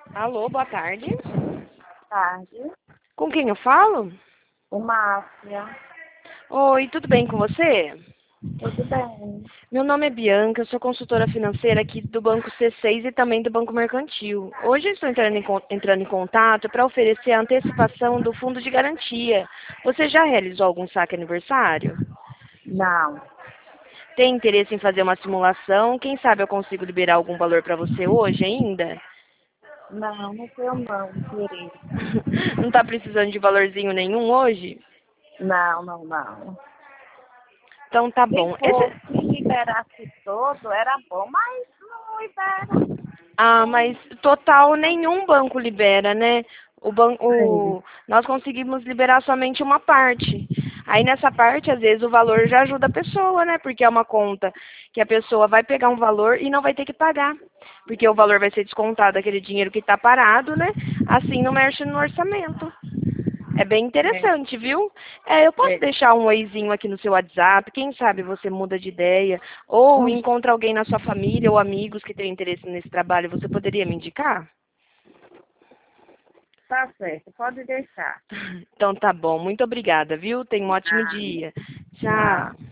Alô, boa tarde. Tarde. Com quem eu falo? O Márcia. Oi, tudo bem com você? Tudo bem? Meu nome é Bianca, eu sou consultora financeira aqui do Banco C6 e também do Banco Mercantil. Hoje eu estou entrando em contato para oferecer a antecipação do fundo de garantia. Você já realizou algum saque aniversário? Não. Tem interesse em fazer uma simulação? Quem sabe eu consigo liberar algum valor para você hoje ainda? Não tenho não, querido. Não está precisando de valorzinho nenhum hoje? Não. Então tá Se bom. fosse liberasse todo, era bom, mas não libera. Ah, mas total nenhum banco libera, né? Sim. Nós conseguimos liberar somente uma parte. Aí nessa parte, às vezes, o valor já ajuda a pessoa, né? Porque é uma conta que a pessoa vai pegar um valor e não vai ter que pagar. Porque o valor vai ser descontado daquele dinheiro que está parado, né? Assim não mexe no orçamento. É bem É, interessante, viu? Eu posso é. deixar um oizinho aqui no seu WhatsApp, quem sabe você muda de ideia, ou encontra alguém na sua família ou amigos que tenham interesse nesse trabalho, você poderia me indicar? Tá certo, pode deixar. Então tá bom, muito obrigada, viu? Tenha um ótimo Ah, dia. não. Tchau.